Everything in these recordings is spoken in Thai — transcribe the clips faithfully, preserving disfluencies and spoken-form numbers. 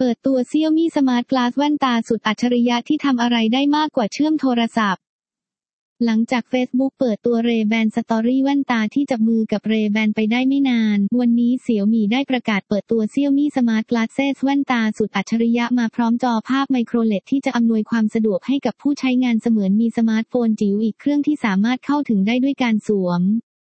เปิดตัว Xiaomi Smart Glass แว่นตาสุดอัจฉริยะที่ทำอะไรได้มากกว่าเชื่อมโทรศัพท์หลังจาก Facebook เปิดตัว Ray-Ban Story แว่นตาที่จับมือกับ Ray-Ban ไปได้ไม่นานวันนี้ Xiaomi ได้ประกาศเปิดตัว Xiaomi Smart Glasses แว่นตาสุดอัจฉริยะมาพร้อมจอภาพไมโคร แอล อี ดี ที่จะอำนวยความสะดวกให้กับผู้ใช้งานเสมือนมีสมาร์ทโฟนจิ๋วอีกเครื่องที่สามารถเข้าถึงได้ด้วยการสวม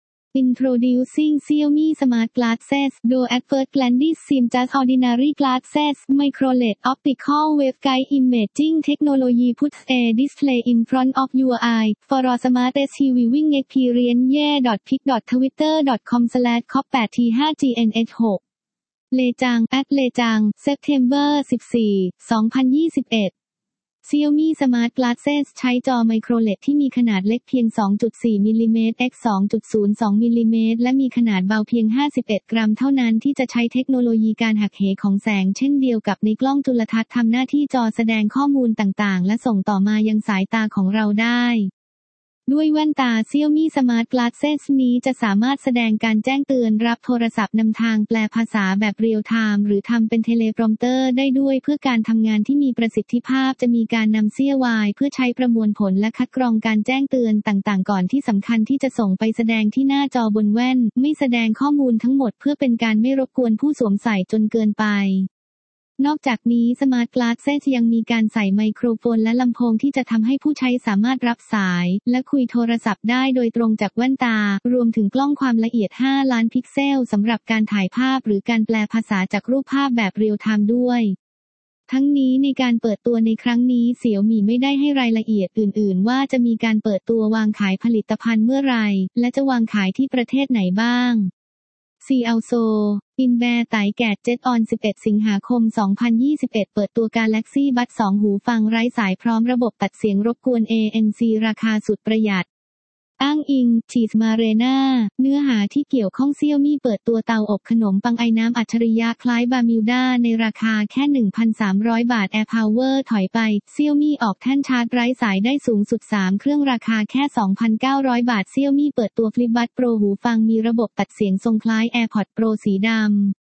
Introducing Xiaomi Smart Glasses. Though at first glance these seem just ordinary glasses, micro แอล อี ดี optical waveguide imaging technology puts a display in front of your eye for a smart viewing experience. yeah dot pic dot twitter dot com slash cop แปด ที ห้า จี เอ็น เอช หก เลจัง at เลจัง September สิบสี่ สองพันยี่สิบเอ็ดXiaomi Smart Glasses ใช้จอไมโคร แอล อี ดี ที่มีขนาดเล็กเพียง สองจุดสี่ มิลลิเมตร × สองจุดศูนย์สอง มิลลิเมตรและมีขนาดเบาเพียง ห้าสิบเอ็ด กรัมเท่านั้นที่จะใช้เทคโนโลยีการหักเหของแสงเช่นเดียวกับในกล้องจุลทรรศน์ทำหน้าที่จอแสดงข้อมูลต่างๆและส่งต่อมายังสายตาของเราได้ด้วยแว่นตา Xiaomi Smart Glasses นี้จะสามารถแสดงการแจ้งเตือนรับโทรศัพท์นำทางแปลภาษาแบบเรียลไทม์หรือทำเป็นเทเลโปรมเตอร์ได้ด้วยเพื่อการทำงานที่มีประสิทธิภาพจะมีการนำเสี้ยวายเพื่อใช้ประมวลผลและคัดกรองการแจ้งเตือนต่างๆก่อนที่สำคัญที่จะส่งไปแสดงที่หน้าจอบนแว่นไม่แสดงข้อมูลทั้งหมดเพื่อเป็นการไม่รบกวนผู้สวมใส่จนเกินไปนอกจากนี้ Smart Glasses ยังมีการใส่ไมโครโฟนและลำโพงที่จะทำให้ผู้ใช้สามารถรับสายและคุยโทรศัพท์ได้โดยตรงจากแว่นตารวมถึงกล้องความละเอียดห้าล้านพิกเซลสำหรับการถ่ายภาพหรือการแปลภาษาจากรูปภาพแบบเรียลไทม์ด้วยทั้งนี้ในการเปิดตัวในครั้งนี้ Xiaomi ไม่ได้ให้รายละเอียดอื่นๆว่าจะมีการเปิดตัววางขายผลิตภัณฑ์เมื่อไหร่และจะวางขายที่ประเทศไหนบ้างซีอัลโซอินแบร์ไตแกดเจ็ตออนสิบเอ็ดสิงหาคมสองพันยี่สิบเอ็ดเปิดตัว Galaxy Buds สองหูฟังไร้สายพร้อมระบบตัดเสียงรบกวน เอ เอ็น ซี ราคาสุดประหยัดอ้างอิงชีสมาเรนาเนื้อหาที่เกี่ยวข้อง Xiaomi เปิดตัวเตาอบขนมปังไอน้ำอัจฉริยะคล้ายบามิลดาในราคาแค่ หนึ่งพันสามร้อย บาท Air Power ถอยไป Xiaomi ออกแท่นชาร์จไร้สายได้สูงสุดสามเครื่องราคาแค่ สองพันเก้าร้อย บาท Xiaomi เปิดตัว Flip Buds Pro หูฟังมีระบบตัดเสียงทรงคล้าย AirPods Pro สีดำ